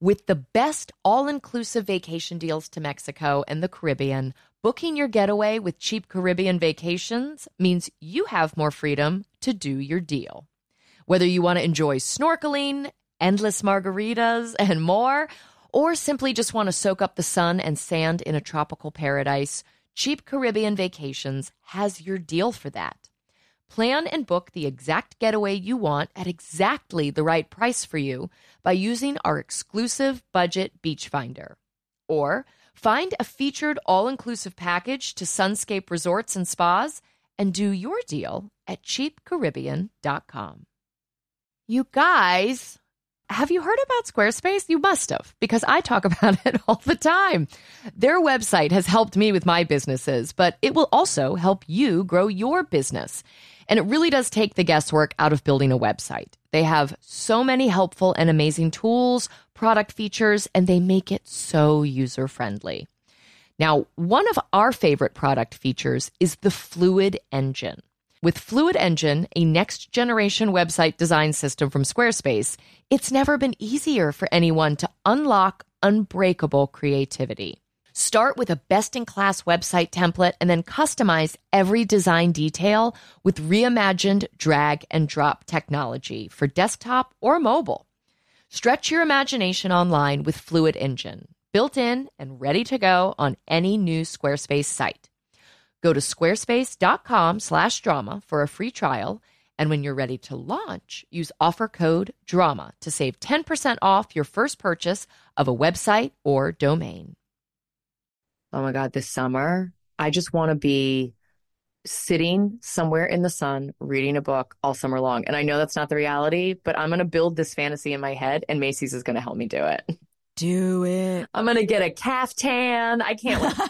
With the best all-inclusive vacation deals to Mexico and the Caribbean, booking your getaway with Cheap Caribbean Vacations means you have more freedom to do your deal. Whether you want to enjoy snorkeling, endless margaritas, and more, or simply just want to soak up the sun and sand in a tropical paradise, Cheap Caribbean Vacations has your deal for that. Plan and book the exact getaway you want at exactly the right price for you by using our exclusive budget beach finder. Or find a featured all-inclusive package to Sunscape Resorts and Spas and do your deal at cheapcaribbean.com. You guys, have you heard about Squarespace? You must have, because I talk about it all the time. Their website has helped me with my businesses, but it will also help you grow your business. And it really does take the guesswork out of building a website. They have so many helpful and amazing tools, product features, and they make it so user-friendly. Now, one of our favorite product features is the Fluid Engine. With Fluid Engine, a next-generation website design system from Squarespace, it's never been easier for anyone to unlock unbreakable creativity. Start with a best-in-class website template and then customize every design detail with reimagined drag-and-drop technology for desktop or mobile. Stretch your imagination online with Fluid Engine, built in and ready to go on any new Squarespace site. Go to squarespace.com/drama for a free trial, and when you're ready to launch, use offer code DRAMA to save 10% off your first purchase of a website or domain. Oh my God, this summer, I just want to be sitting somewhere in the sun, reading a book all summer long. And I know that's not the reality, but I'm going to build this fantasy in my head, and Macy's is going to help me do it. Do it. I'm going to get a caftan. I can't wait.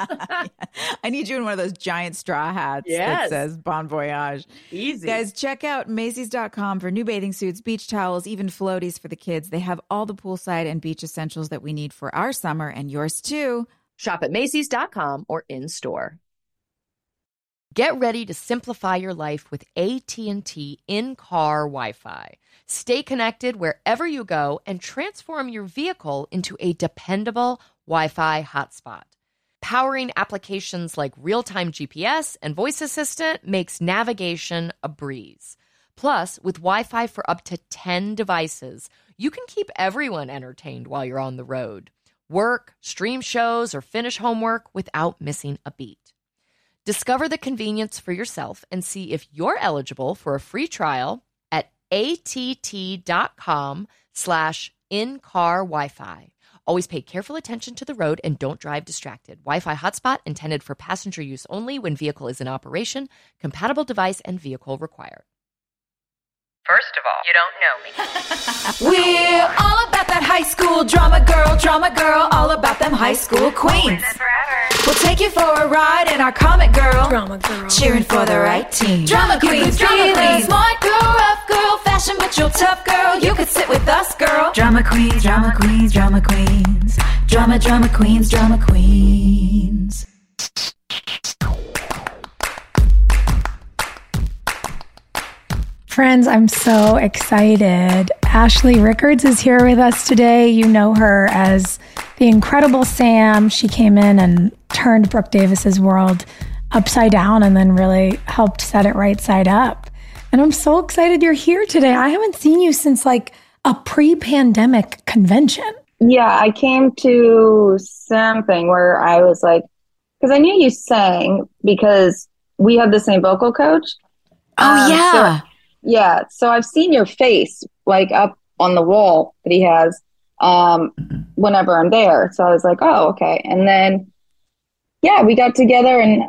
I need you in one of those giant straw hats Yes. that says Bon Voyage. Easy. Guys, check out Macy's.com for new bathing suits, beach towels, even floaties for the kids. They have all the poolside and beach essentials that we need for our summer and yours too. Shop at Macy's.com or in-store. Get ready to simplify your life with AT&T in-car Wi-Fi. Stay connected wherever you go and transform your vehicle into a dependable Wi-Fi hotspot. Powering applications like real-time GPS and voice assistant makes navigation a breeze. Plus, with Wi-Fi for up to 10 devices, you can keep everyone entertained while you're on the road. Work, stream shows, or finish homework without missing a beat. Discover the convenience for yourself and see if you're eligible for a free trial at att.com/in-car Wi-Fi. Always pay careful attention to the road and don't drive distracted. Wi-Fi hotspot intended for passenger use only when vehicle is in operation. Compatible device and vehicle required. First of all, you don't know me. We're all about that high school drama, girl, all about them high school queens. We'll take you for a ride in our comic girl, cheering for the right team. Drama queens, smart girl, rough girl, fashion but you're tough girl. You could sit with us, girl. Drama queens, drama queens, drama queens. Drama queens, drama queens. Friends, I'm so excited. Ashley Rickards is here with us today. You know her as the incredible Sam. She came in and turned Brooke Davis's world upside down and then really helped set it right side up. And I'm so excited you're here today. I haven't seen you since like a pre-pandemic convention. Yeah, I came to something where I was like, because I knew you sang because we have the same vocal coach. Oh, yeah. So I've seen your face like up on the wall that he has whenever I'm there. So I was like, oh, okay. And then, yeah, we got together and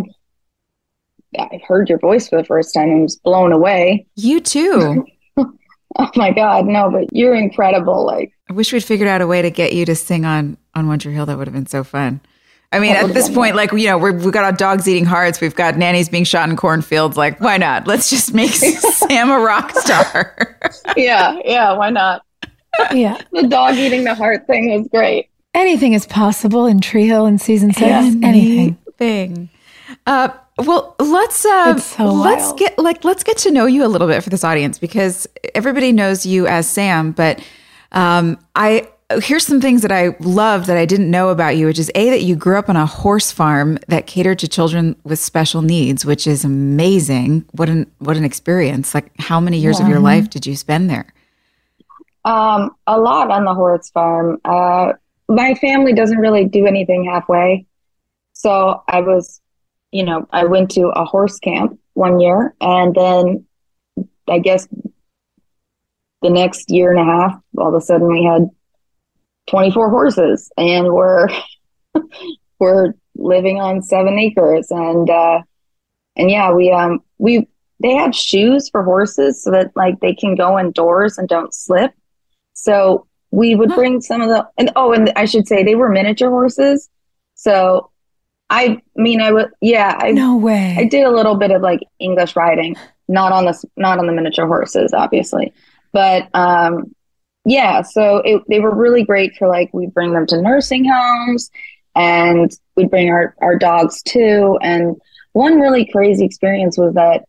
I heard your voice for the first time and was blown away. You too. Oh my God, no, but you're incredible. Like, I wish we'd figured out a way to get you to sing on One Tree Hill. That would have been so fun. I mean, at this point, like, you know, we've got our dogs eating hearts. We've got nannies being shot in cornfields. Like, why not? Let's just make Sam a rock star. Yeah, why not? Yeah. The dog eating the heart thing was great. Anything is possible in Tree Hill in season 6. Anything. Well, let's get to know you a little bit for this audience because everybody knows you as Sam, but here's some things that I love that I didn't know about you, which is that you grew up on a horse farm that catered to children with special needs, which is amazing. What an experience. Like, how many years of your life did you spend there? A lot on the horse farm. My family doesn't really do anything halfway. So I was, I went to a horse camp one year, and then I guess the next year and a half, all of a sudden we had 24 horses, and we're living on 7 acres. And yeah, they have shoes for horses so that like they can go indoors and don't slip. So we would bring some of and I should say they were miniature horses. So no way. I did a little bit of like English riding, not on the miniature horses, obviously. But yeah, so they were really great for like, we'd bring them to nursing homes, and we'd bring our dogs too. And one really crazy experience was that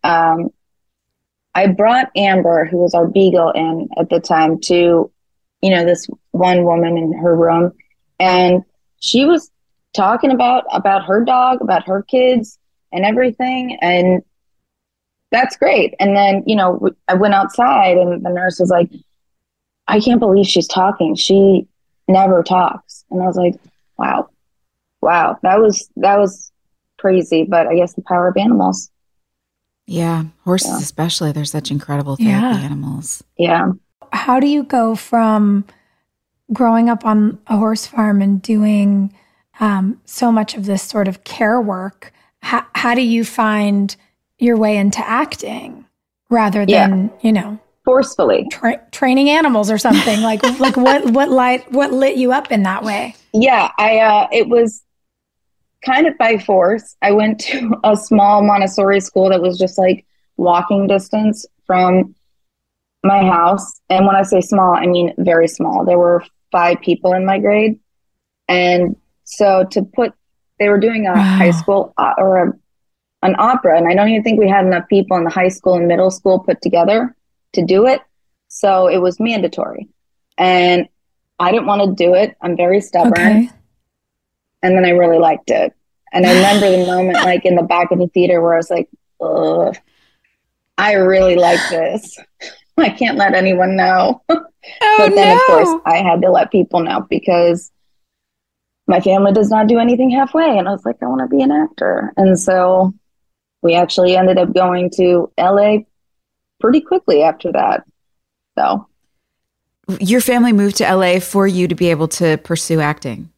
I brought Amber, who was our beagle, in at the time to, this one woman in her room, and she was talking about her dog, about her kids and everything. And that's great. And then, I went outside, and the nurse was like, I can't believe she's talking. She never talks. And I was like, wow, that was crazy. But I guess the power of animals. Yeah. Horses, especially, they're such incredible therapy animals. Yeah. How do you go from growing up on a horse farm and doing so much of this sort of care work? How do you find your way into acting rather than, forcefully training animals or something? like what lit you up in that way? Yeah, it was kind of by force. I went to a small Montessori school that was just like walking distance from my house. And when I say small, I mean very small. There were 5 people in my grade. And so they were doing a high school an opera. And I don't even think we had enough people in the high school and middle school put together to do it. So it was mandatory. And I didn't want to do it. I'm very stubborn. Okay. And then I really liked it. And I remember the moment like in the back of the theater where I was like, ugh, I really like this. I can't let anyone know. But then of course I had to let people know, because my family does not do anything halfway. And I was like, I want to be an actor. And so we actually ended up going to LA pretty quickly after that. So your family moved to LA for you to be able to pursue acting.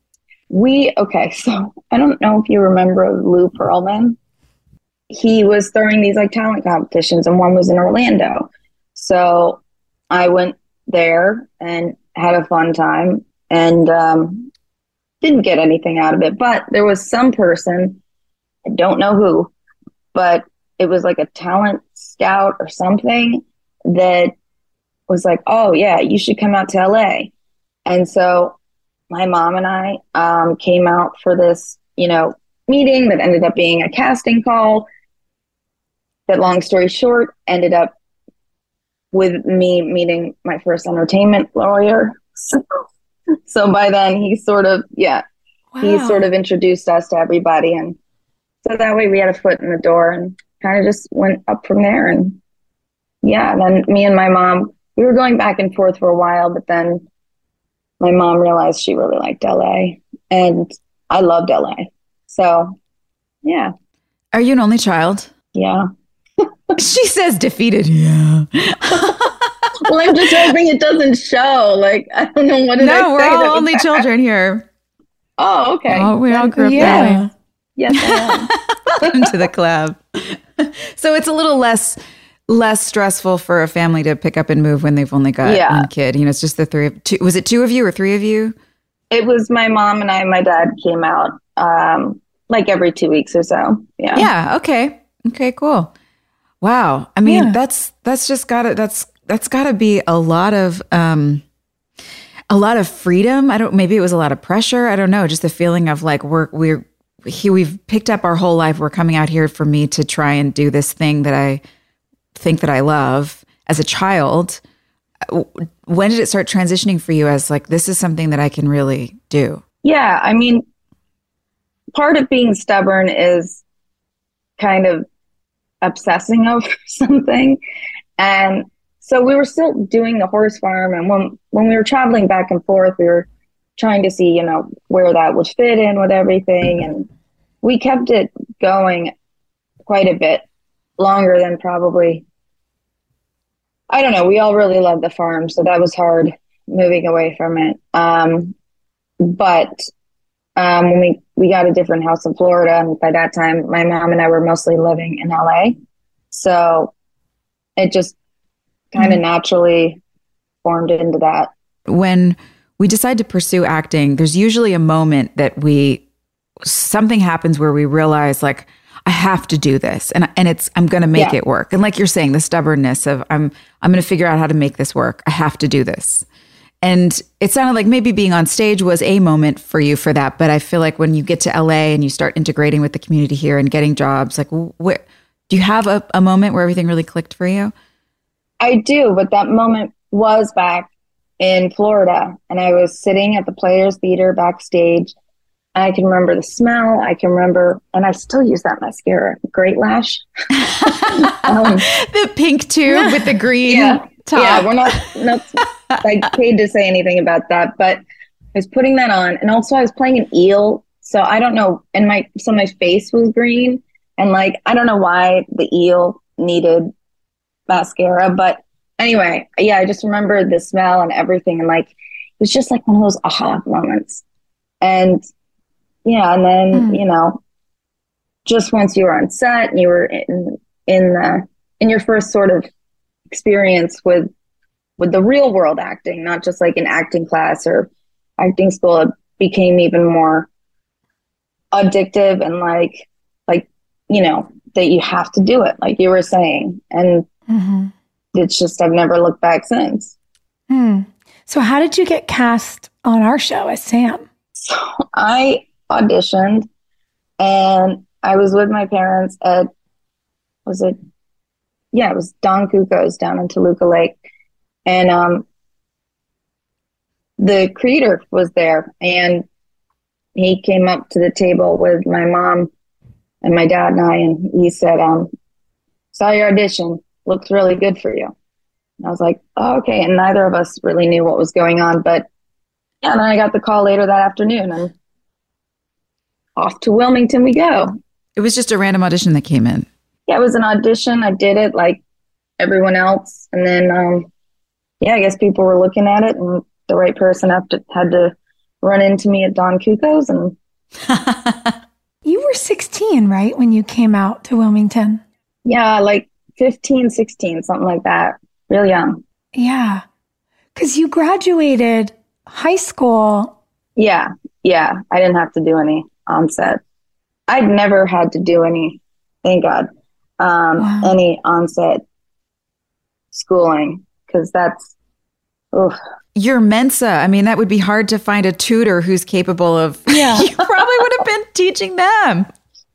So I don't know if you remember Lou Pearlman. He was throwing these like talent competitions, and one was in Orlando. So I went there and had a fun time, and didn't get anything out of it. But there was some person, I don't know who, but it was like a talent scout or something that was like, oh yeah, you should come out to LA. And so my mom and I came out for this, meeting that ended up being a casting call. That, long story short, ended up with me meeting my first entertainment lawyer. So by then he sort of introduced us to everybody. And so that way we had a foot in the door and kind of just went up from there. And yeah, then me and my mom, we were going back and forth for a while, but then my mom realized she really liked LA, and I loved LA. So yeah. Are you an only child? Yeah. She says defeated. Yeah. Well, I'm just hoping it doesn't show. Like, I don't know what did I say. No, we're all only children here. Oh, okay. Oh, we all grew up that way. Yes, I am. Welcome to the club. So it's a little less stressful for a family to pick up and move when they've only got one kid. It's just the three of two. Was it 2 of you or 3 of you? It was my mom and I. My dad came out like every 2 weeks or so. Yeah. Yeah. Okay. Okay. Cool. Wow. I mean, that's gotta be a lot of freedom. Maybe it was a lot of pressure. I don't know. Just the feeling of like we've picked up our whole life. We're coming out here for me to try and do this thing that I think that I love as a child. when did it start transitioning for you as like, this is something that I can really do? Yeah, I mean, part of being stubborn is kind of obsessing over something. And so we were still doing the horse farm. And when we were traveling back and forth, we were trying to see, you know, where that would fit in with everything. And we kept it going quite a bit longer than probably, I don't know. We all really loved the farm. So that was hard moving away from it. But when we got a different house in Florida, and by that time, my mom and I were mostly living in LA. So it just kind of naturally formed into that. When we decide to pursue acting, there's usually a moment that something happens where we realize like, I have to do this and I'm going to make it work. And like you're saying, the stubbornness of I'm going to figure out how to make this work. I have to do this. And it sounded like maybe being on stage was a moment for you for that. But I feel like when you get to LA and you start integrating with the community here and getting jobs, like do you have a moment where everything really clicked for you? I do, but that moment was back in Florida, and I was sitting at the Players Theater backstage. And I can remember the smell. I can remember, and I still use that mascara, Great Lash. The pink tube with the green top. Yeah, we're not like paid to say anything about that, but I was putting that on, and also I was playing an eel, so I don't know. And my face was green, and like I don't know why the eel needed mascara, but anyway, yeah, I just remember the smell and everything, and like it was just like one of those aha moments, and yeah, and then you know, just once you were on set and you were in your first sort of experience with the real world acting, not just like an acting class or acting school, it became even more addictive and like you know that you have to do it, like you were saying, and it's just I've never looked back since. So how did you get cast on our show as Sam? So I auditioned, and I was with my parents at it was Don Cuco's down in Toluca Lake, and the creator was there, and he came up to the table with my mom and my dad and I, and he said, saw your audition, looks really good for you. And I was like, oh, okay. And neither of us really knew what was going on, but yeah, and then I got the call later that afternoon, and off to Wilmington we go. It was just a random audition that came in. Yeah, it was an audition. I did it like everyone else. And then, I guess people were looking at it, and the right person had to run into me at Don Cuco's. And you were 16, right, when you came out to Wilmington? Yeah, like 15, 16, something like that. Real young. Yeah. Because you graduated high school. Yeah. I didn't have to do any on-set. I'd never had to do any, thank God, any on-set schooling, because that's, oof. Your Mensa, I mean, that would be hard to find a tutor who's capable of, you probably would have been teaching them.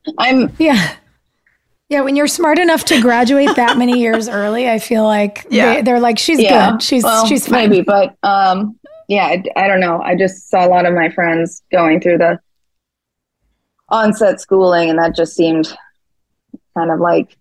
Yeah, when you're smart enough to graduate that many years early, I feel like they're like, she's good. She's fine. Maybe, but I don't know. I just saw a lot of my friends going through the onset schooling, and that just seemed kind of like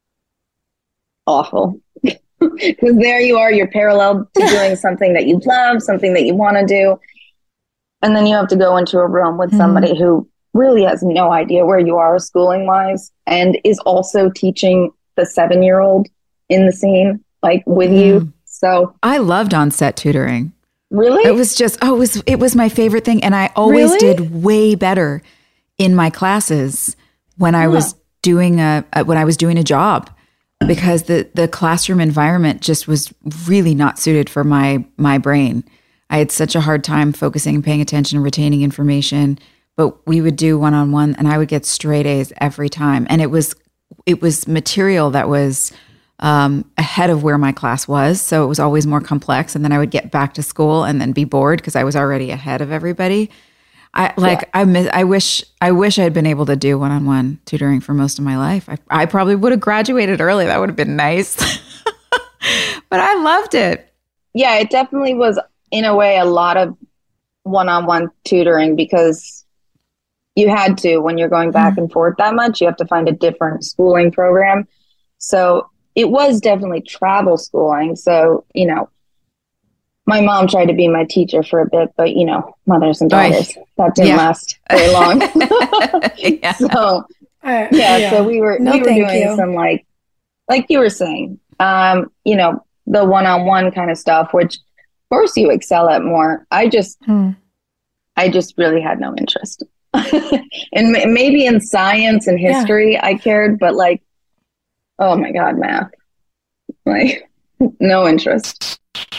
awful. Because there you are, you're parallel to doing something that you love, something that you want to do. And then you have to go into a room with somebody who really has no idea where you are schooling wise, and is also teaching the 7-year-old in the scene, like with you. So I loved on-set tutoring. Really? It was just, it was my favorite thing. And I always did way better in my classes when I was doing a job, because the classroom environment just was really not suited for my brain. I had such a hard time focusing and paying attention and retaining information. But we would do one-on-one, and I would get straight A's every time. And it was material that was ahead of where my class was. So it was always more complex. And then I would get back to school and then be bored because I was already ahead of everybody. I wish I had been able to do one-on-one tutoring for most of my life. I probably would have graduated early. That would have been nice. But I loved it. yeah, it definitely was in a way a lot of one-on-one tutoring because you had to, when you're going back and forth that much, you have to find a different schooling program. So it was definitely travel schooling. So, you know, my mom tried to be my teacher for a bit, but, you know, mothers and daughters, that didn't last very long. So, so we were doing some like you were saying, you know, the one-on-one kind of stuff, which of course you excel at more. I just really had no interest. And maybe in science and history I cared, but like, oh my God, math, like no interest.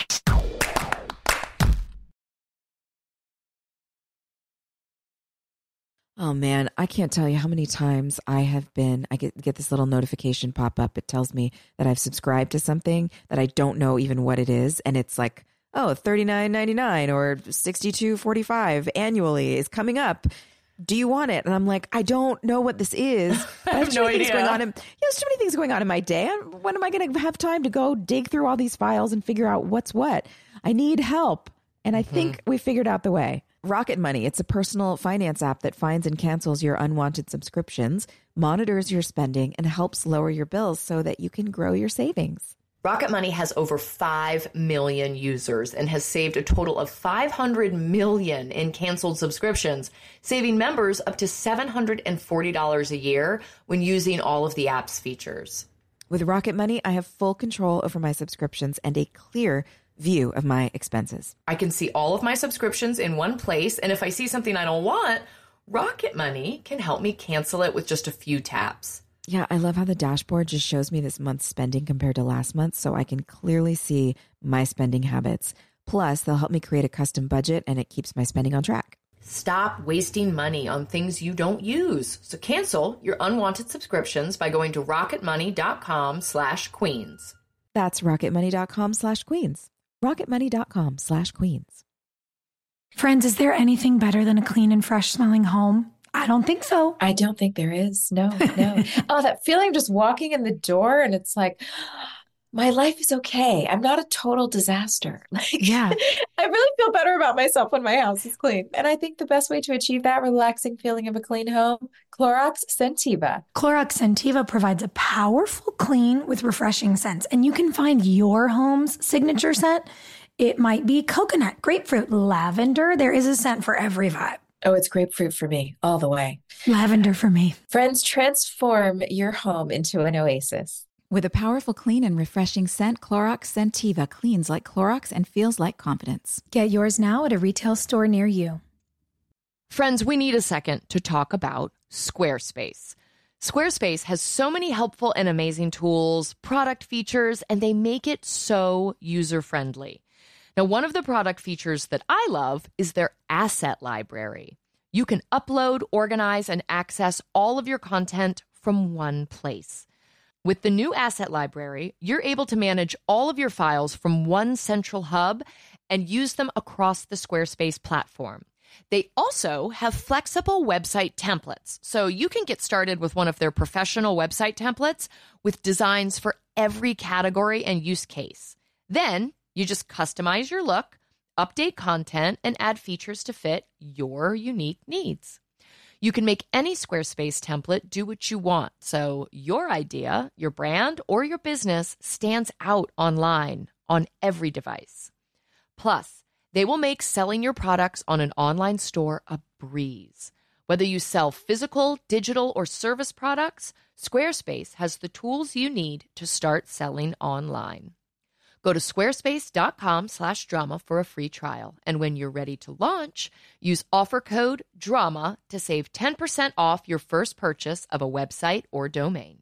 Oh man, I can't tell you how many times I get this little notification pop up. It tells me that I've subscribed to something that I don't know even what it is. And it's like, oh, $39.99 or $62.45 annually is coming up. Do you want it? And I'm like, I don't know what this is. I have no idea. There's too many things going on in my day. When am I going to have time to go dig through all these files and figure out what's what? I need help. And I think we figured out the way. Rocket Money, it's a personal finance app that finds and cancels your unwanted subscriptions, monitors your spending, and helps lower your bills so that you can grow your savings. Rocket Money has over 5 million users and has saved a total of $500 million in canceled subscriptions, saving members up to $740 a year when using all of the app's features. With Rocket Money, I have full control over my subscriptions and a clear view of my expenses. I can see all of my subscriptions in one place, and if I see something I don't want, Rocket Money can help me cancel it with just a few taps. Yeah, I love how the dashboard just shows me this month's spending compared to last month, so I can clearly see my spending habits. Plus, they'll help me create a custom budget, and it keeps my spending on track. Stop wasting money on things you don't use. So cancel your unwanted subscriptions by going to rocketmoney.com/queens. That's rocketmoney.com/queens. rocketmoney.com/queens. Friends, is there anything better than a clean and fresh smelling home? I don't think so. I don't think there is. No. Oh, that feeling just walking in the door and it's like, my life is okay. I'm not a total disaster. I really feel better about myself when my house is clean. And I think the best way to achieve that relaxing feeling of a clean home, Clorox Scentiva. Clorox Scentiva provides a powerful clean with refreshing scents, and you can find your home's signature scent. It might be coconut, grapefruit, lavender. There is a scent for every vibe. Oh, it's grapefruit for me, all the way. Lavender for me. Friends, transform your home into an oasis. With a powerful, clean, and refreshing scent, Clorox Scentiva cleans like Clorox and feels like confidence. Get yours now at a retail store near you. Friends, we need a second to talk about Squarespace. Squarespace has so many helpful and amazing tools, product features, and they make it so user-friendly. Now, one of the product features that I love is their asset library. You can upload, organize, and access all of your content from one place. With the new asset library, you're able to manage all of your files from one central hub and use them across the Squarespace platform. They also have flexible website templates, so you can get started with one of their professional website templates with designs for every category and use case. Then you just customize your look, update content, and add features to fit your unique needs. You can make any Squarespace template do what you want, so your idea, your brand, or your business stands out online on every device. Plus, they will make selling your products on an online store a breeze. Whether you sell physical, digital, or service products, Squarespace has the tools you need to start selling online. Go to squarespace.com/drama for a free trial. And when you're ready to launch, use offer code DRAMA to save 10% off your first purchase of a website or domain.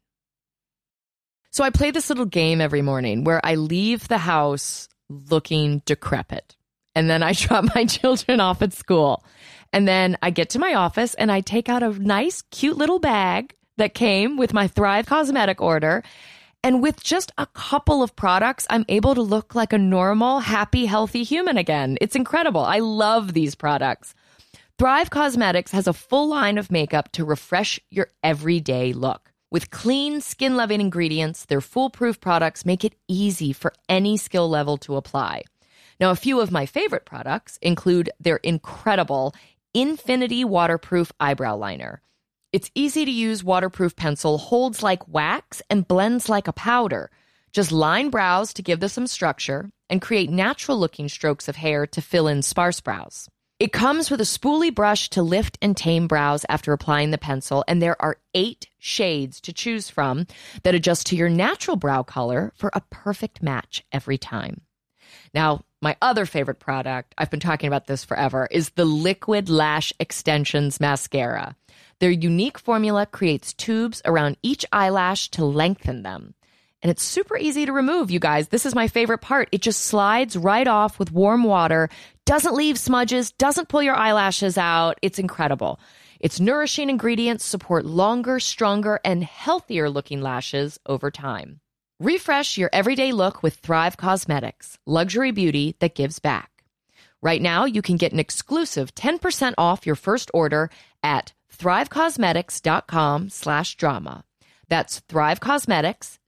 So I play this little game every morning where I leave the house looking decrepit. And then I drop my children off at school. And then I get to my office and I take out a nice, cute little bag that came with my Thrive Cosmetic order. And with just a couple of products, I'm able to look like a normal, happy, healthy human again. It's incredible. I love these products. Thrive Cosmetics has a full line of makeup to refresh your everyday look. With clean, skin-loving ingredients, their foolproof products make it easy for any skill level to apply. Now, a few of my favorite products include their incredible Infinity Waterproof Eyebrow Liner. Its easy-to-use waterproof pencil holds like wax and blends like a powder. Just line brows to give them some structure and create natural-looking strokes of hair to fill in sparse brows. It comes with a spoolie brush to lift and tame brows after applying the pencil, and there are 8 shades to choose from that adjust to your natural brow color for a perfect match every time. Now, my other favorite product, I've been talking about this forever, is the Liquid Lash Extensions Mascara. Their unique formula creates tubes around each eyelash to lengthen them. And it's super easy to remove, you guys. This is my favorite part. It just slides right off with warm water, doesn't leave smudges, doesn't pull your eyelashes out. It's incredible. Its nourishing ingredients support longer, stronger, and healthier looking lashes over time. Refresh your everyday look with Thrive Cosmetics, luxury beauty that gives back. Right now, you can get an exclusive 10% off your first order at thrivecosmetics.com/drama. That's Thrive Cosmetics,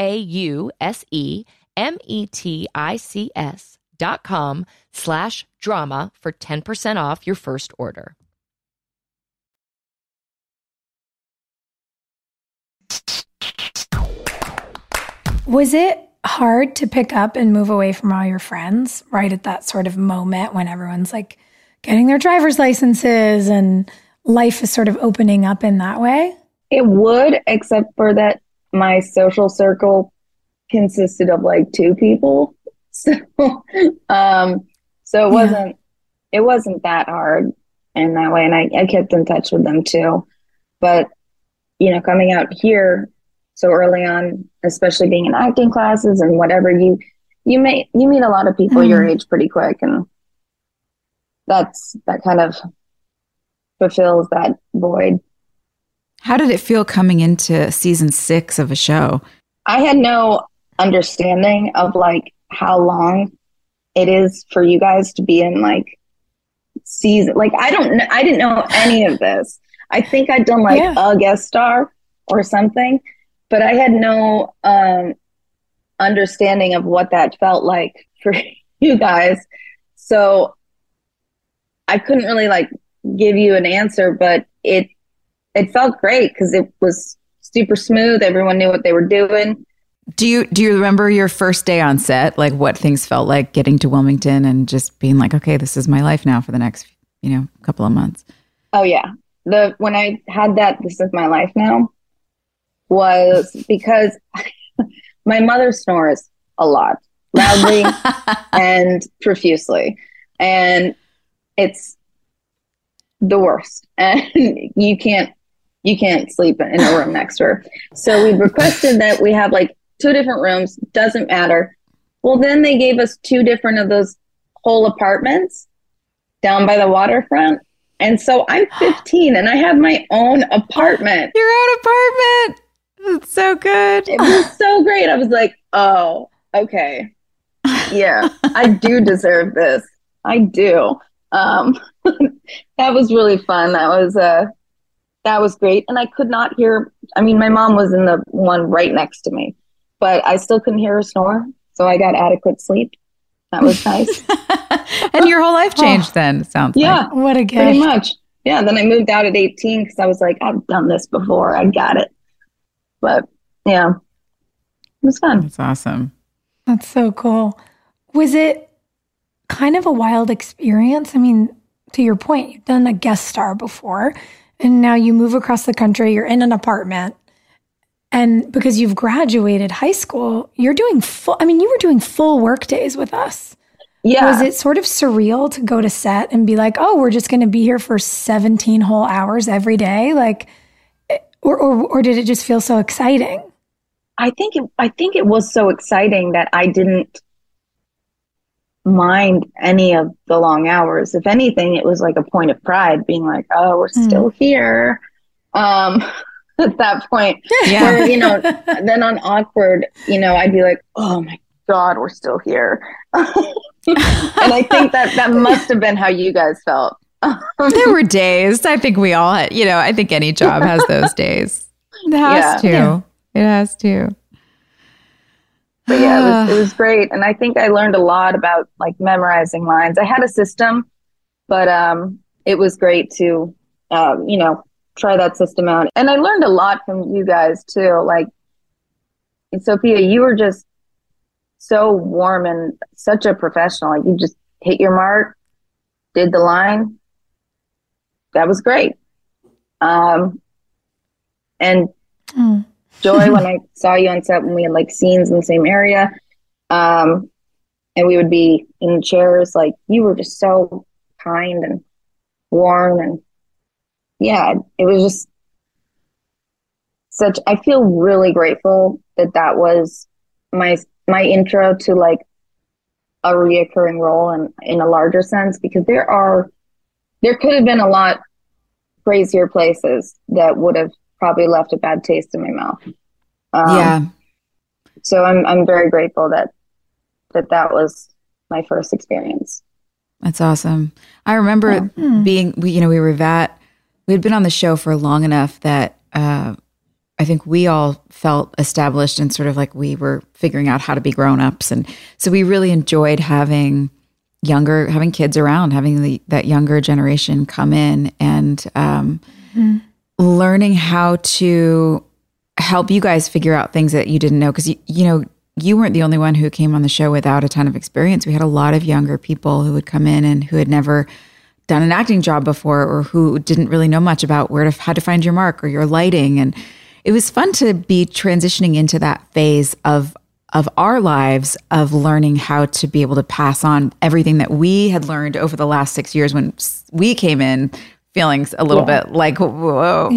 CAUSEMETICS.com/drama for 10% off your first order. Was it hard to pick up and move away from all your friends right at that sort of moment when everyone's like getting their driver's licenses and life is sort of opening up in that way? It would, except for that my social circle consisted of like 2 people. So it wasn't that hard in that way. And I kept in touch with them too. But, you know, coming out here so early on, especially being in acting classes and whatever, you meet a lot of people your age pretty quick. And that kind of fulfills that void. How did it feel coming into season 6 of a show? I had no understanding of like how long it is for you guys to be in like season. Like I didn't know any of this. I think I'd done like a guest star or something, but I had no understanding of what that felt like for you guys. So I couldn't really like give you an answer, but it felt great because it was super smooth. Everyone knew what they were doing. Do you remember your first day on set? Like what things felt like getting to Wilmington and just being like, okay, this is my life now for the next, couple of months. Oh yeah. When I had that, this is my life now, was because my mother snores a lot, loudly and profusely. And it's the worst. And you can't sleep in a room next to her. So we requested that we have like 2 different rooms. Doesn't matter. Well, then they gave us 2 different of those whole apartments down by the waterfront. And so I'm 15 and I have my own apartment. Your own apartment. That's so good. It was so great. I was like, oh, okay. Yeah, I do deserve this. I do. That was really fun. That was great. And I could not hear, my mom was in the one right next to me, but I still couldn't hear her snore. So I got adequate sleep. That was nice. And your whole life changed then, it sounds like. What a gift. Pretty much. Yeah. Then I moved out at 18 because I was like, I've done this before. I got it. But yeah, it was fun. That's awesome. That's so cool. Was it kind of a wild experience? To your point, you've done a guest star before, and now you move across the country, you're in an apartment. And because you've graduated high school, you're doing you were doing full work days with us. Yeah. Was it sort of surreal to go to set and be like, oh, we're just going to be here for 17 whole hours every day? Like, or did it just feel so exciting? I think it was so exciting that I didn't mind any of the long hours. If anything, it was like a point of pride being like, oh, we're still here. At that point, where, then on Awkward, I'd be like, oh my God, we're still here. And I think that must have been how you guys felt. There were days. I think we all had, I think any job has those days. It has to. Yeah. It has to. But yeah, it was great. And I think I learned a lot about like memorizing lines. I had a system, but it was great to, try that system out. And I learned a lot from you guys too. Like, Sophia, you were just so warm and such a professional. Like, you just hit your mark, did the line. That was great. And Joy, when I saw you on set, when we had like scenes in the same area, and we would be in chairs, like, you were just so kind and warm, and yeah, it was just I feel really grateful that was my intro to like a reoccurring role in a larger sense, because there could have been a lot crazier places that would have probably left a bad taste in my mouth. Yeah. So I'm very grateful that was my first experience. That's awesome. I remember we had been on the show for long enough that I think we all felt established and sort of like we were figuring out how to be grown-ups. And so we really enjoyed having kids around, having that younger generation come in and learning how to help you guys figure out things that you didn't know. Because, you weren't the only one who came on the show without a ton of experience. We had a lot of younger people who would come in and who had never done an acting job before, or who didn't really know much about how to find your mark or your lighting. And it was fun to be transitioning into that phase of our lives, of learning how to be able to pass on everything that we had learned over the last 6 years when we came in feeling a little bit like, whoa,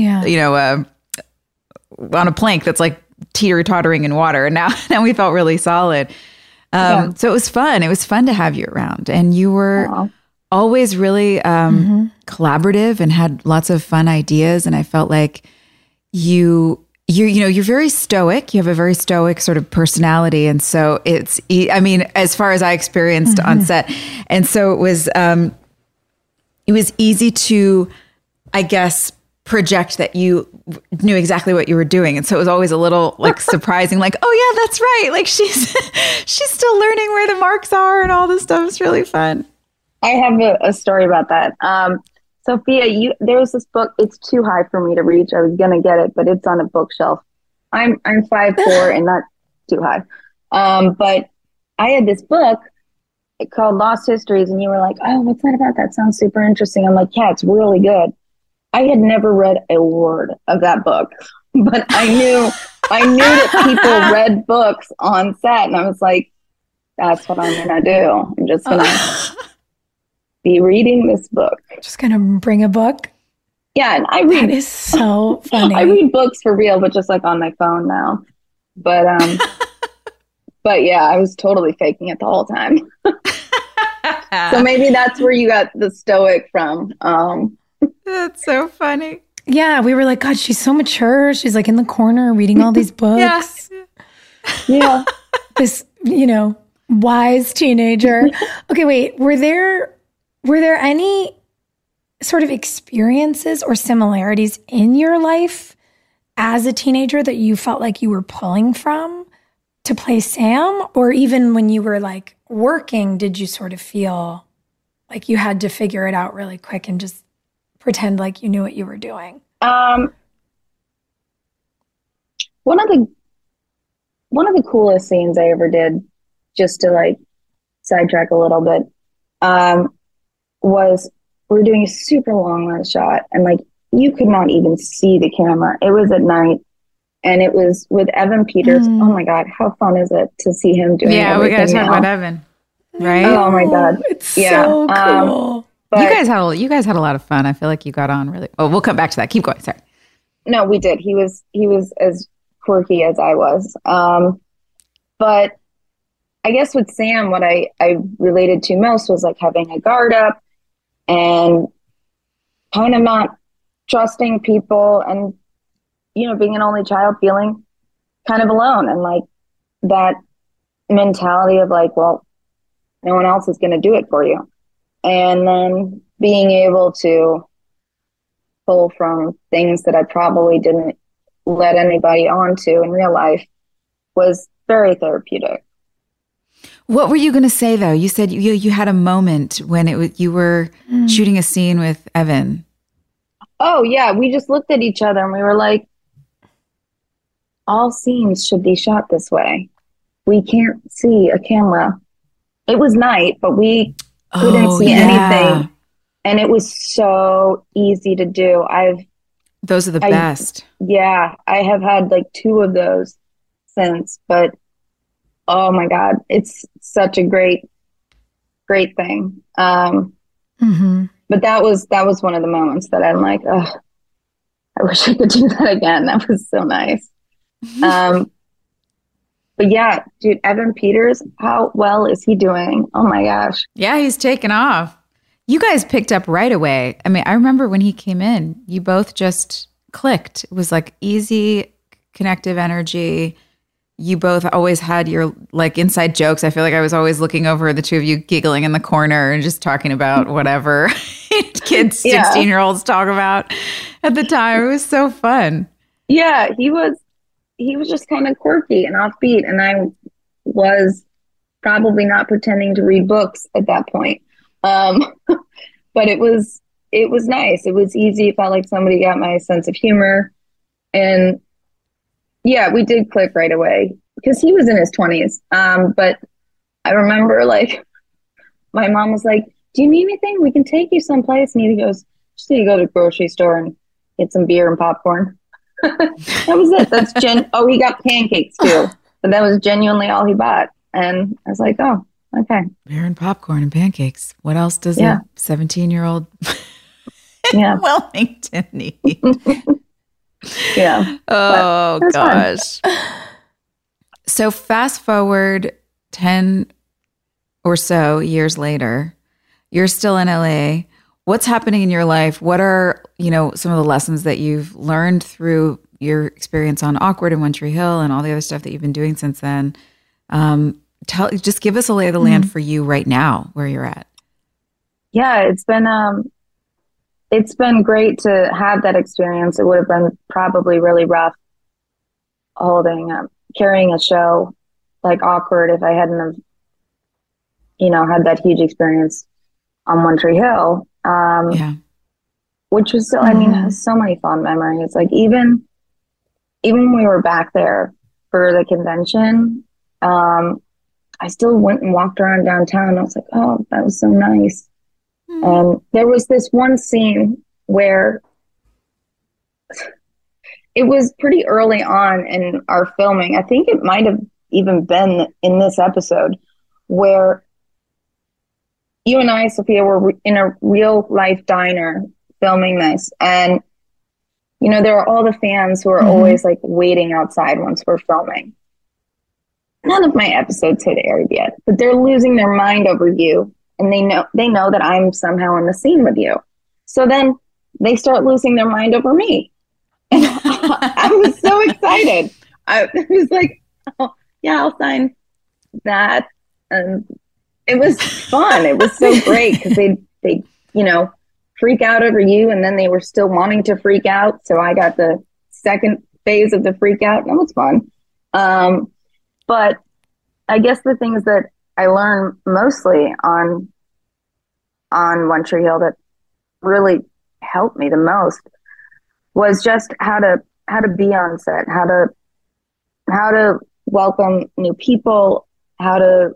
on a plank that's like teeter-tottering in water. And now we felt really solid. So it was fun. It was fun to have you around. And you were always really collaborative and had lots of fun ideas. And I felt like you're very stoic. You have a very stoic sort of personality. And so as far as I experienced on set. And so it was easy to, I guess, project that you knew exactly what you were doing. And so it was always a little like surprising, like, oh yeah, that's right. Like she's still learning where the marks are and all this stuff. It's really fun. I have a story about that. Sophia, there was this book. It's too high for me to reach. I was going to get it, but it's on a bookshelf. I'm 5'4" and not too high. But I had this book called Lost Histories, and you were like, oh, what's that about? That sounds super interesting. I'm like, yeah, it's really good. I had never read a word of that book, but I knew that people read books on set, and I was like, that's what I'm going to do. I'm just going to be reading this book. Just going to bring a book? Yeah, and I read. That is so funny. I read books for real, but just like on my phone now. But but yeah, I was totally faking it the whole time. So maybe that's where you got the stoic from. That's so funny. Yeah, we were like, God, she's so mature. She's like in the corner reading all these books. Yeah. This, wise teenager. Okay, wait. Were there any sort of experiences or similarities in your life as a teenager that you felt like you were pulling from to play Sam? Or even when you were like working, did you sort of feel like you had to figure it out really quick and just pretend like you knew what you were doing? One of the coolest scenes I ever did, just to like sidetrack a little bit, was we were doing a super long run shot, and like you could not even see the camera. It was at night, and it was with Evan Peters. Oh my God, how fun is it to see him doing everything? Yeah, we got to talk about Evan, right? Oh my God, it's so cool. You guys had a lot of fun. I feel like you got on really. Oh, we'll come back to that. Keep going. Sorry. No, we did. He was as quirky as I was. But I guess with Sam, what I related to most was like having a guard up and kind of not trusting people, and being an only child, feeling kind of alone, and like that mentality of like, well, no one else is going to do it for you. And then being able to pull from things that I probably didn't let anybody onto in real life was very therapeutic. What were you going to say though? You said you had a moment when you were shooting a scene with Evan. Oh yeah, we just looked at each other and we were like, all scenes should be shot this way. We can't see a camera. It was night, but we couldn't see anything. And it was so easy to do. Those are the best. Yeah, I have had like 2 of those since, but oh my God, it's such a great thing. But that was one of the moments that I'm like, oh, I wish I could do that again. That was so nice. But yeah, dude, Evan Peters, how well is he doing? Oh my gosh. Yeah, he's taken off. You guys picked up right away. I mean, I remember when he came in, you both just clicked. It was like easy, connective energy. You both always had your like inside jokes. I feel like I was always looking over the two of you giggling in the corner and just talking about whatever kids, 16-year-olds talk about at the time. It was so fun. Yeah, he was just kind of quirky and offbeat. And I was probably not pretending to read books at that point. But it was nice. It was easy. It felt like somebody got my sense of humor. And yeah, we did click right away because he was in his 20s. But I remember like my mom was like, do you need anything? We can take you someplace. And he goes, just need to go to the grocery store and get some beer and popcorn. That was it. He got pancakes too, but that was genuinely all he bought. And I was like, oh, okay. Beer and popcorn and pancakes. What else does a 17-year-old in Wilmington need? Yeah. Oh gosh. So fast forward 10 or so years later, you're still in LA. What's happening in your life? What are, some of the lessons that you've learned through your experience on Awkward and One Tree Hill and all the other stuff that you've been doing since then? Just give us a lay of the land for you right now, where you're at. Yeah, it's been great to have that experience. It would have been probably really rough carrying a show like Awkward if I hadn't have, had that huge experience on One Tree Hill. Which was still, has so many fond memories. Like even when we were back there for the convention, I still went and walked around downtown. I was like, oh, that was so nice. And there was this one scene where it was pretty early on in our filming. I think it might have even been in this episode where you and I, Sophia, were in a real life diner filming this. And, there are all the fans who are always like waiting outside once we're filming. None of my episodes had aired yet, but they're losing their mind over you. And they know that I'm somehow in the scene with you. So then they start losing their mind over me. And I was so excited. I was like, oh, yeah, I'll sign that. And it was fun. It was so great because they freak out over you, and then they were still wanting to freak out. So I got the second phase of the freak out. That was fun. But I guess the things that I learned mostly on One Tree Hill that really helped me the most was just how to be on set, how to welcome new people, how to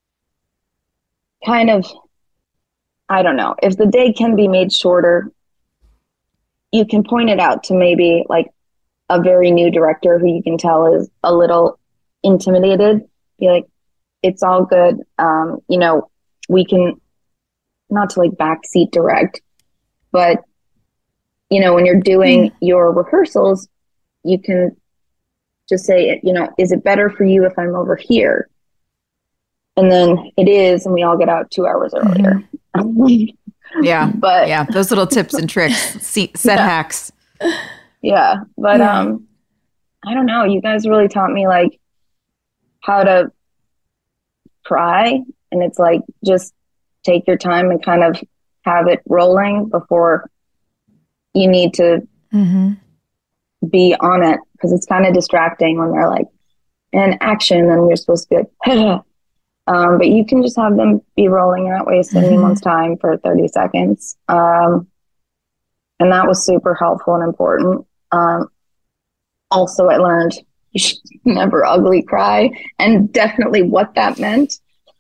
kind of, I don't know, if the day can be made shorter, you can point it out to maybe like a very new director who you can tell is a little intimidated. Be like, it's all good. We can, not to like backseat direct, but when you're doing your rehearsals, you can just say, is it better for you if I'm over here? And then it is, and we all get out 2 hours earlier. Yeah. But yeah, those little tips and tricks, set hacks. Yeah. But I don't know. You guys really taught me like how to try. And it's like, just take your time and kind of have it rolling before you need to be on it. Because it's kind of distracting when they're like, and action, and you're supposed to be like, but you can just have them be rolling. You're not wasting anyone's time for 30 seconds. And that was super helpful and important. Also, I learned you should never ugly cry, and definitely what that meant.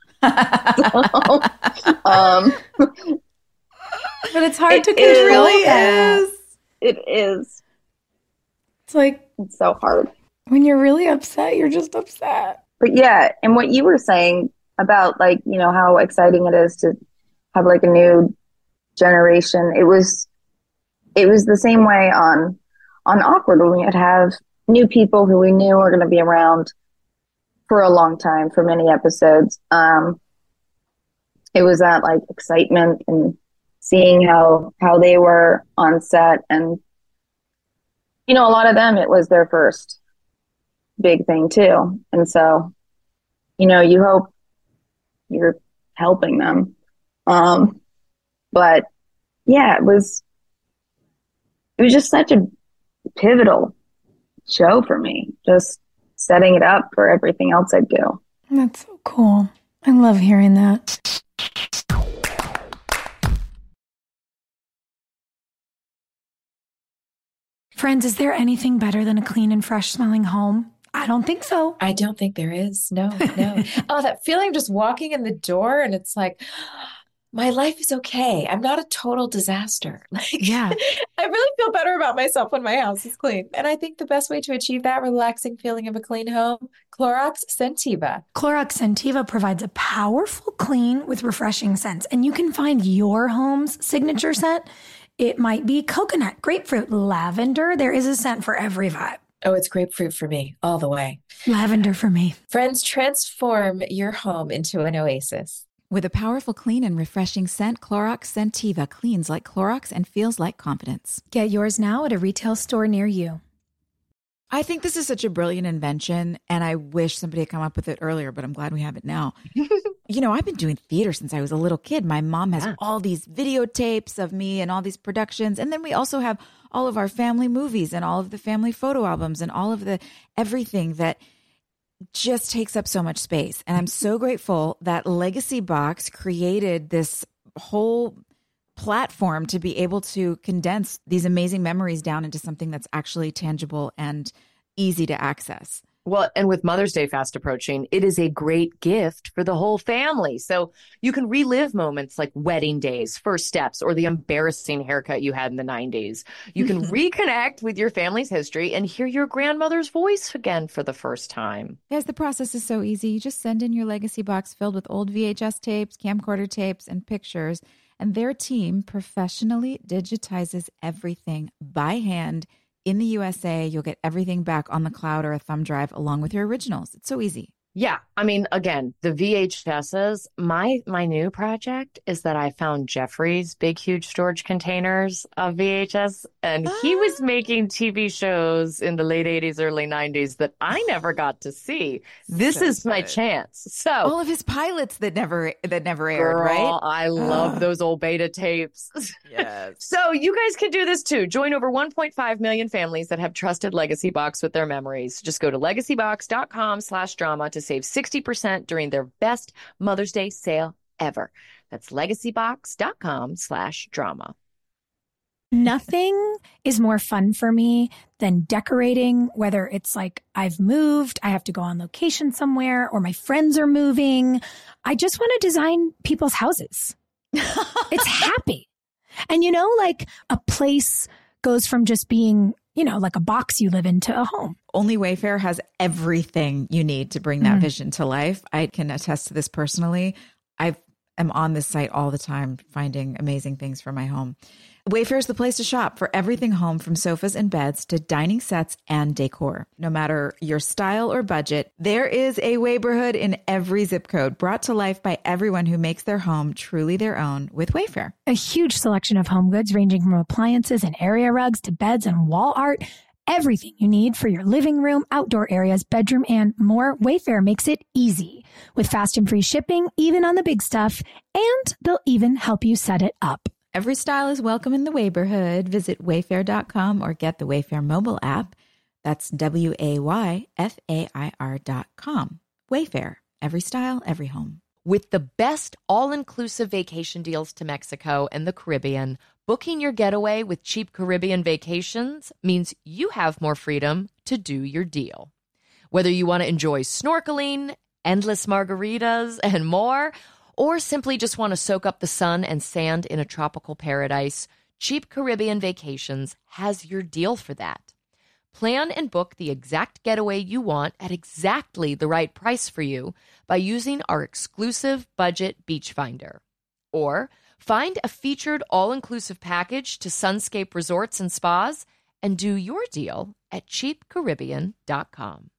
But it's hard to control. It really is. It is. It's like, it's so hard. When you're really upset, you're just upset. But yeah, and what you were saying about, like, you know, how exciting it is to have like a new generation. It was the same way on Awkward, when we would have new people who we knew were going to be around for a long time, for many episodes. It was that like excitement and seeing how they were on set, and you know, a lot of them, it was their first big thing too, and so, you know, you hope you're helping them. But yeah, it was just such a pivotal show for me, just setting it up for everything else I'd do. That's so cool. I love hearing that. Friends, is there anything better than a clean and fresh smelling home? I don't think so. I don't think there is. No. Oh, that feeling just walking in the door and it's like, my life is okay. I'm not a total disaster. Yeah. I really feel better about myself when my house is clean. And I think the best way to achieve that relaxing feeling of a clean home, Clorox Scentiva. Clorox Scentiva provides a powerful clean with refreshing scents, and you can find your home's signature scent. It might be coconut, grapefruit, lavender. There is a scent for every vibe. Oh, it's grapefruit for me, all the way. Lavender for me. Friends, transform your home into an oasis. With a powerful, clean, and refreshing scent, Clorox Scentiva cleans like Clorox and feels like confidence. Get yours now at a retail store near you. I think this is such a brilliant invention, and I wish somebody had come up with it earlier, but I'm glad we have it now. You know, I've been doing theater since I was a little kid. My mom has all these videotapes of me and all these productions, and then we also have all of our family movies and all of the family photo albums and all of the everything that just takes up so much space. And I'm so grateful that Legacy Box created this whole platform to be able to condense these amazing memories down into something that's actually tangible and easy to access. Well, and with Mother's Day fast approaching, it is a great gift for the whole family. So you can relive moments like wedding days, first steps, or the embarrassing haircut you had in the 90s. You can reconnect with your family's history and hear your grandmother's voice again for the first time. Yes, the process is so easy. You just send in your Legacy Box filled with old VHS tapes, camcorder tapes, and pictures, and their team professionally digitizes everything by hand. In the USA, you'll get everything back on the cloud or a thumb drive along with your originals. It's so easy. Yeah. I mean, again, the VHSs, my new project is that I found Jeffrey's big, huge storage containers of VHS, and he was making TV shows in the late 80s, early 90s that I never got to see. This is my chance. So all of his pilots that never aired, girl, right? I love those old beta tapes. Yes. So you guys can do this too. Join over 1.5 million families that have trusted Legacy Box with their memories. Just go to legacybox.com/drama to save 60% during their best Mother's Day sale ever. That's legacybox.com/drama. Nothing is more fun for me than decorating, whether it's like I've moved, I have to go on location somewhere, or my friends are moving. I just want to design people's houses. It's happy. And you know, like a place goes from just being, you know, like a box you live in to a home. Only Wayfair has everything you need to bring that vision to life. I can attest to this personally. I am on this site all the time, finding amazing things for my home. Wayfair is the place to shop for everything home, from sofas and beds to dining sets and decor. No matter your style or budget, there is a Wayborhood in every zip code, brought to life by everyone who makes their home truly their own with Wayfair. A huge selection of home goods ranging from appliances and area rugs to beds and wall art. Everything you need for your living room, outdoor areas, bedroom, and more. Wayfair makes it easy with fast and free shipping, even on the big stuff, and they'll even help you set it up. Every style is welcome in the Wayborhood. Visit wayfair.com or get the Wayfair mobile app. That's WAYFAIR.com. Wayfair, every style, every home. With the best all-inclusive vacation deals to Mexico and the Caribbean, booking your getaway with Cheap Caribbean Vacations means you have more freedom to do your deal. Whether you want to enjoy snorkeling, endless margaritas, and more, or simply just want to soak up the sun and sand in a tropical paradise, Cheap Caribbean Vacations has your deal for that. Plan and book the exact getaway you want at exactly the right price for you by using our exclusive budget beach finder. Or find a featured all-inclusive package to Sunscape Resorts and Spas and do your deal at cheapcaribbean.com.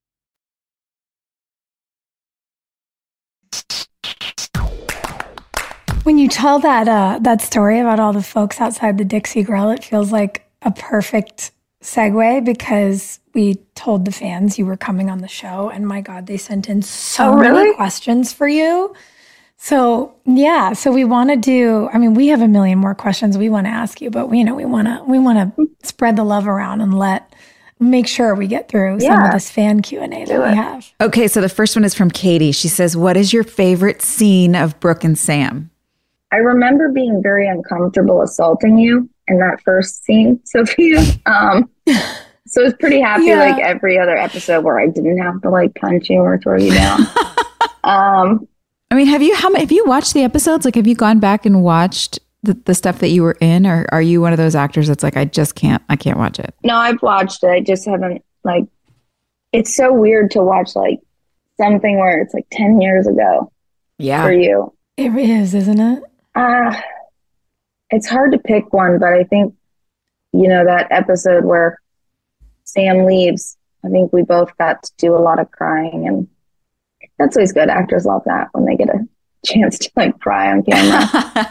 When you tell that story about all the folks outside the Dixie Grill, it feels like a perfect segue because we told the fans you were coming on the show, and my God, they sent in so many questions for you. So yeah, so we want to do. I mean, we have a million more questions we want to ask you, but we want to spread the love around and make sure we get through some of this fan Q&A that we have. Okay, so the first one is from Katie. She says, "What is your favorite scene of Brooke and Sam?" I remember being very uncomfortable assaulting you in that first scene, Sophia. So I was pretty happy, like every other episode where I didn't have to like punch you or throw you down. I mean, have you watched the episodes? Like, have you gone back and watched the stuff that you were in, or are you one of those actors that's like, I can't watch it? No, I've watched it. I just haven't it's so weird to watch like something where it's like 10 years ago. Yeah. For you. It is, isn't it? It's hard to pick one, but I think, that episode where Sam leaves, I think we both got to do a lot of crying, and that's always good. Actors love that when they get a chance to like cry on camera.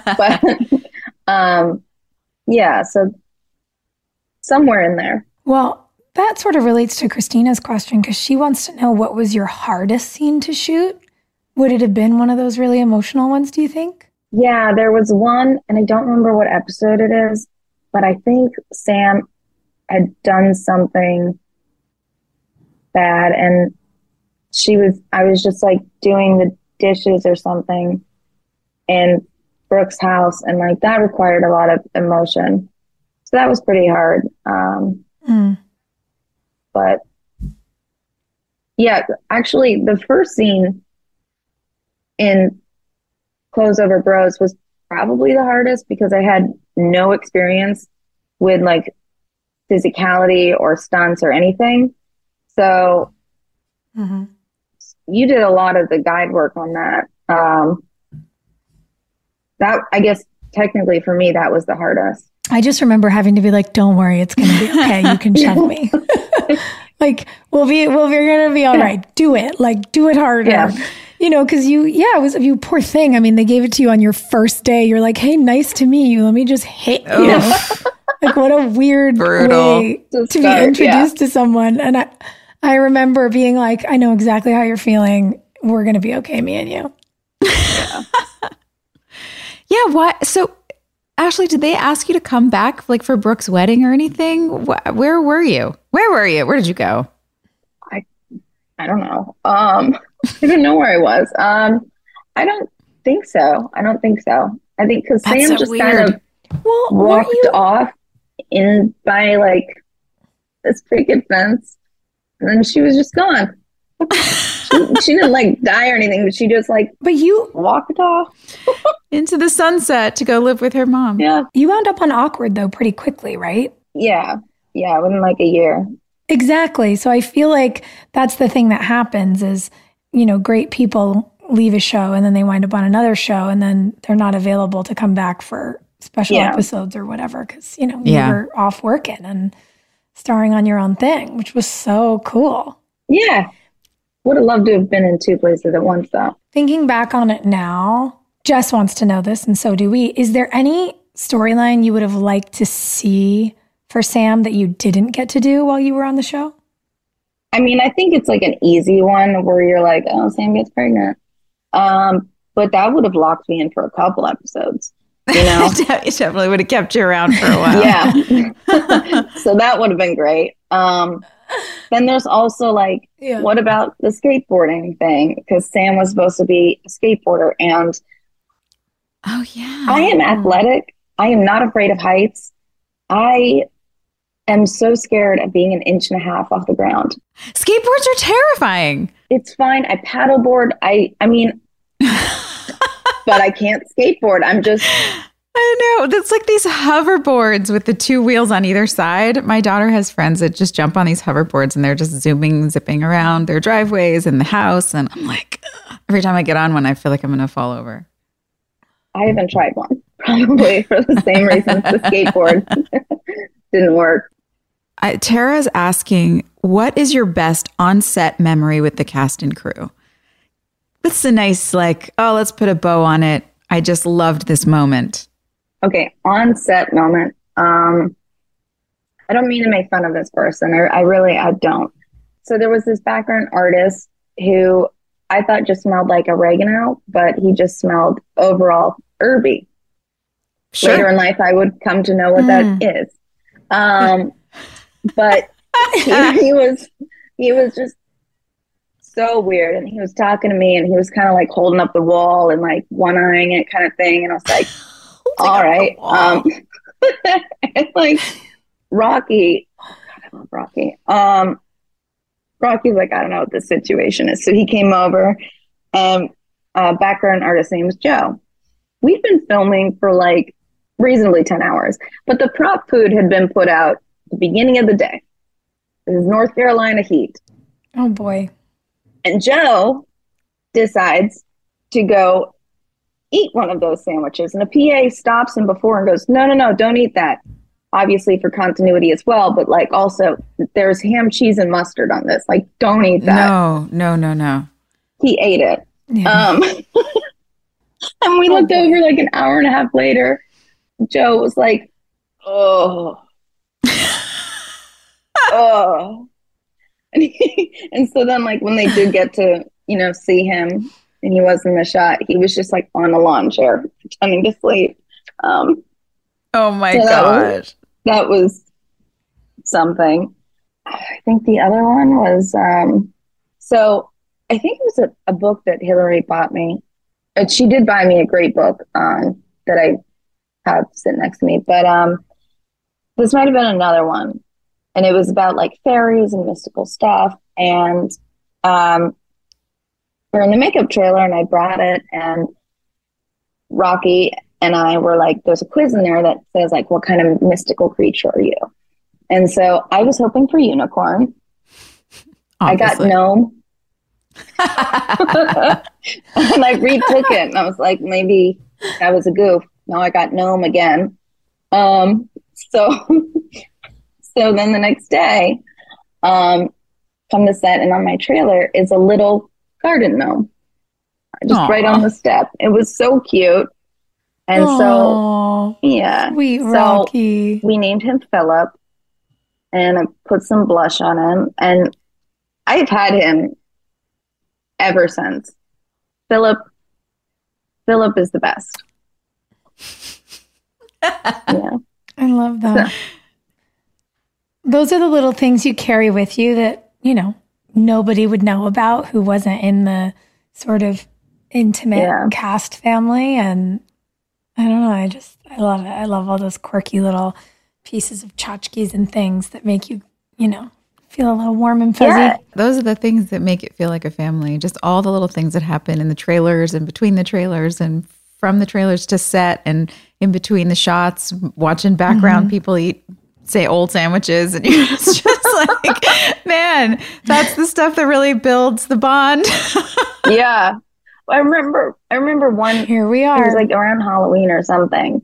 But so somewhere in there. Well, that sort of relates to Christina's question because she wants to know, what was your hardest scene to shoot? Would it have been one of those really emotional ones, do you think? Yeah, there was one, and I don't remember what episode it is, but I think Sam had done something bad, and I was just like doing the dishes or something in Brooke's house, and like that required a lot of emotion. So that was pretty hard. But yeah, actually the first scene in Clothes Over Bros was probably the hardest because I had no experience with like physicality or stunts or anything. So you did a lot of the guide work on that. That, I guess, technically for me, that was the hardest. I just remember having to be like, "Don't worry, it's going to be okay. You can shove me." Like, we're going to be all right. Do it. Like, do it harder. Yeah. Because it was you, poor thing. I mean, they gave it to you on your first day. You're like, "Hey, nice to meet you. Let me just hit you." Like, what a weird way to be introduced to someone. And I remember being like, "I know exactly how you're feeling. We're going to be okay, me and you." Yeah. What? So, Ashley, did they ask you to come back like for Brooke's wedding or anything? Where were you? Where did you go? I don't know. I don't know where I was. I don't think so. I think because Sam so just weird. kind of walked off in by like this picket fence, and then she was just gone. she didn't like die or anything, but she just like walked off into the sunset to go live with her mom. Yeah. You wound up on Awkward though pretty quickly, right? Yeah, within like a year. Exactly. So I feel like that's the thing that happens is, great people leave a show and then they wind up on another show and then they're not available to come back for special episodes or whatever because, you were off working and starring on your own thing, which was so cool. Yeah. Would have loved to have been in two places at once, though. Thinking back on it now, Jess wants to know this, and so do we. Is there any storyline you would have liked to see for Sam that you didn't get to do while you were on the show? I mean, I think it's like an easy one where you're like, "Oh, Sam gets pregnant." But that would have locked me in for a couple episodes. It definitely would have kept you around for a while. Yeah. So that would have been great. then there's also like, what about the skateboarding thing? Because Sam was supposed to be a skateboarder, and I am athletic. I am not afraid of heights. I am so scared of being an inch and a half off the ground. Skateboards are terrifying. It's fine. I paddleboard. I mean, but I can't skateboard. I know. It's like these hoverboards with the two wheels on either side. My daughter has friends that just jump on these hoverboards and they're just zipping around their driveways and the house. And I'm like, every time I get on one, I feel like I'm going to fall over. I haven't tried one, probably for the same reasons the skateboard didn't work. Tara's asking, what is your best on-set memory with the cast and crew? That's a nice, like, oh, let's put a bow on it. I just loved this moment. Okay, on-set moment. I don't mean to make fun of this person. I don't. So there was this background artist who I thought just smelled like oregano, but he just smelled overall herby. Sure. Later in life, I would come to know what that is. But he was just so weird, and he was talking to me, and he was kind of like holding up the wall and like one-eyeing it kind of thing, and I was like, all right. And like Rocky, God, I love Rocky. Rocky's like, I don't know what this situation is. So he came over, and background artist name was Joe. We'd been filming for like reasonably 10 hours, but the prop food had been put out at the beginning of the day. This is North Carolina heat. Oh boy. And Joe decides to go eat one of those sandwiches. And a PA stops him before and goes, no, don't eat that. Obviously for continuity as well, but like also there's ham, cheese, and mustard on this. Like, don't eat that. No. He ate it. Yeah. And we looked over like an hour and a half later. Joe was like, oh. And so then like when they did get to, see him and he was in the shot, he was just like on a lawn chair pretending to sleep. Oh my gosh. That was something. I think the other one was, so I think it was a book that Hillary bought me. She did buy me a great book that I have sitting next to me, but this might have been another one. And it was about like fairies and mystical stuff. And we're in the makeup trailer and I brought it, and Rocky and I were like, there's a quiz in there that says like, what kind of mystical creature are you? And so I was hoping for unicorn. Obviously. I got gnome. And I retook it and I was like, maybe that was a goof. No, I got gnome again. So then the next day, from the set and on my trailer is a little garden gnome, just right on the step. It was so cute. And so, yeah. Sweet Rocky. So we named him Philip, and I put some blush on him, and I've had him ever since. Philip is the best. Yeah. I love that. Those are the little things you carry with you that, nobody would know about who wasn't in the sort of intimate cast family. And I don't know, I love it. I love all those quirky little pieces of tchotchkes and things that make you, feel a little warm and fuzzy. Yeah. Those are the things that make it feel like a family. Just all the little things that happen in the trailers and between the trailers and from the trailers to set and in between the shots, watching background people eat, say, old sandwiches. And you're just like, man, that's the stuff that really builds the bond. Yeah. I remember one. Here we are. It was like around Halloween or something.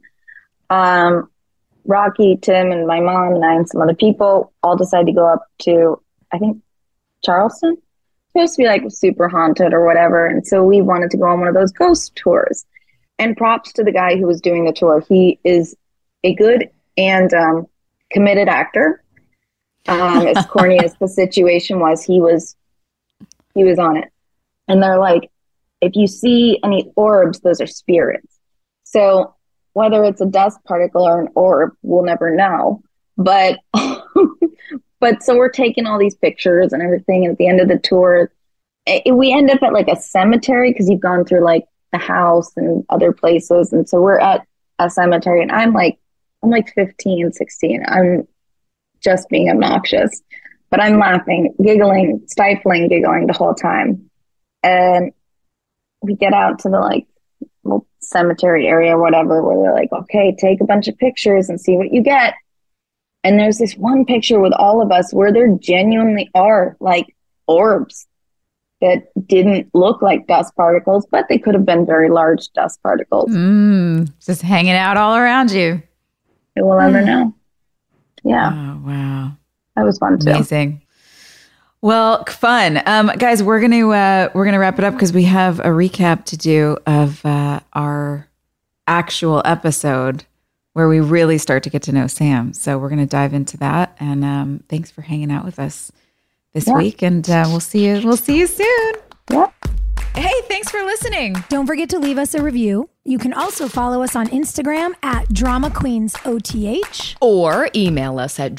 Rocky, Tim, and my mom and I and some other people all decided to go up to, I think, Charleston. It's supposed to be like super haunted or whatever. And so we wanted to go on one of those ghost tours. And props to the guy who was doing the tour. He is a good and committed actor. As corny as the situation was, he was on it. And they're like, if you see any orbs, those are spirits. So whether it's a dust particle or an orb, we'll never know. But But so we're taking all these pictures and everything. And at the end of the tour, we end up at like a cemetery because you've gone through like the house and other places. And so we're at a cemetery and I'm like 15, 16. I'm just being obnoxious, but I'm laughing, giggling, stifling, giggling the whole time. And we get out to the like little cemetery area or whatever, where they're like, okay, take a bunch of pictures and see what you get. And there's this one picture with all of us where there genuinely are like orbs that didn't look like dust particles, but they could have been very large dust particles. Just hanging out all around you. We'll never know. Yeah. Oh, wow. That was fun too. Amazing. Well, fun. Guys, we're gonna wrap it up because we have a recap to do of our actual episode where we really start to get to know Sam. So we're going to dive into that. And thanks for hanging out with us this week. And we'll see you soon. Yeah. Hey, thanks for listening. Don't forget to leave us a review. You can also follow us on Instagram at DramaQueensOTH. Or email us at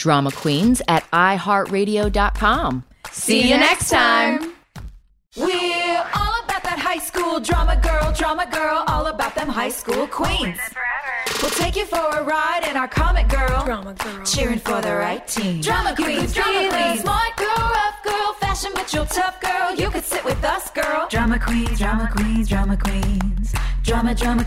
dramaqueens@iheartradio.com. See you next time. We're all about that high school drama girl, all about them high school queens. We'll take you for a ride in our comic girl, cheering for the right team. Drama queens, smart girl, rough girl, fashion but you're tough girl. You could sit with us, girl. Drama queens, drama queens, drama queens, drama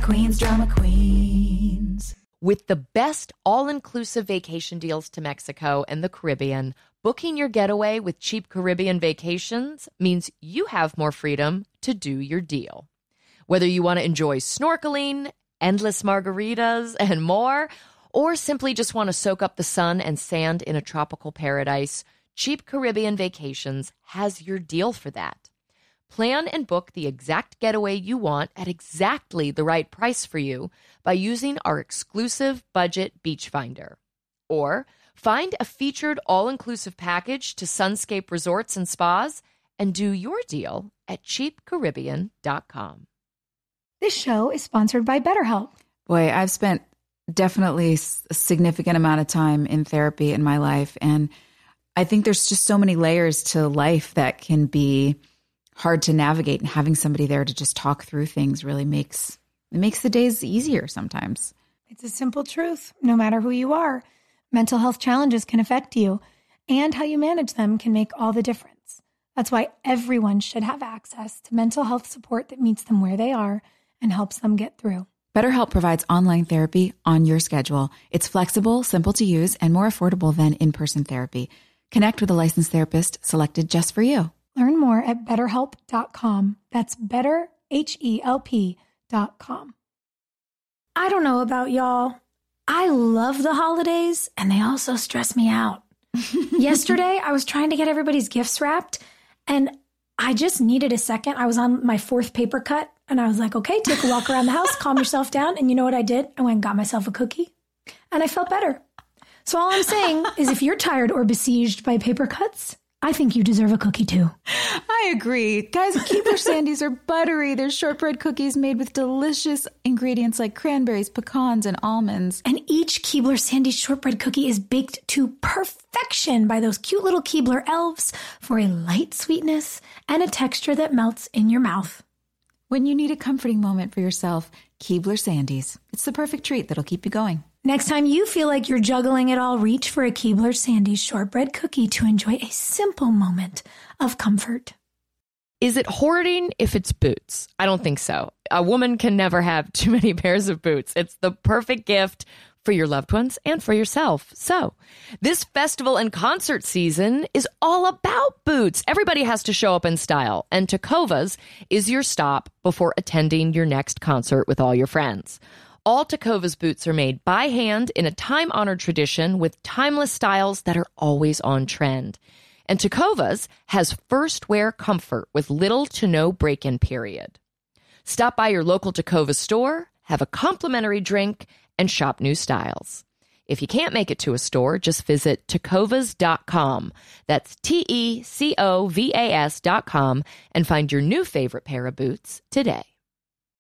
queens. With the best all-inclusive vacation deals to Mexico and the Caribbean, booking your getaway with Cheap Caribbean Vacations means you have more freedom to do your deal. Whether you want to enjoy snorkeling, endless margaritas, and more, or simply just want to soak up the sun and sand in a tropical paradise, Cheap Caribbean Vacations has your deal for that. Plan and book the exact getaway you want at exactly the right price for you by using our exclusive budget beach finder. Or find a featured all-inclusive package to Sunscape Resorts and Spas and do your deal at cheapcaribbean.com. This show is sponsored by BetterHelp. Boy, I've spent definitely a significant amount of time in therapy in my life. And I think there's just so many layers to life that can be hard to navigate. And having somebody there to just talk through things really makes the days easier sometimes. It's a simple truth. No matter who you are, mental health challenges can affect you, and how you manage them can make all the difference. That's why everyone should have access to mental health support that meets them where they are and helps them get through. BetterHelp provides online therapy on your schedule. It's flexible, simple to use, and more affordable than in-person therapy. Connect with a licensed therapist selected just for you. Learn more at BetterHelp.com. That's BetterHelp.com. I don't know about y'all. I love the holidays, and they also stress me out. Yesterday, I was trying to get everybody's gifts wrapped, and I just needed a second. I was on my 4th paper cut, and I was like, okay, take a walk around the house, calm yourself down. And you know what I did? I went and got myself a cookie, and I felt better. So all I'm saying is if you're tired or besieged by paper cuts, I think you deserve a cookie too. I agree. Guys, Keebler Sandies are buttery. They're shortbread cookies made with delicious ingredients like cranberries, pecans, and almonds. And each Keebler Sandies shortbread cookie is baked to perfection by those cute little Keebler elves for a light sweetness and a texture that melts in your mouth. When you need a comforting moment for yourself, Keebler Sandies. It's the perfect treat that'll keep you going. Next time you feel like you're juggling it all, reach for a Keebler Sandies shortbread cookie to enjoy a simple moment of comfort. Is it hoarding if it's boots? I don't think so. A woman can never have too many pairs of boots. It's the perfect gift for your loved ones and for yourself. So, this festival and concert season is all about boots. Everybody has to show up in style, and Tecovas is your stop before attending your next concert with all your friends. All Tecovas boots are made by hand in a time-honored tradition with timeless styles that are always on trend. And Tecovas has first wear comfort with little to no break-in period. Stop by your local Tecovas store, have a complimentary drink, and shop new styles. If you can't make it to a store, just visit tecovas.com. That's TECOVAS.com and find your new favorite pair of boots today.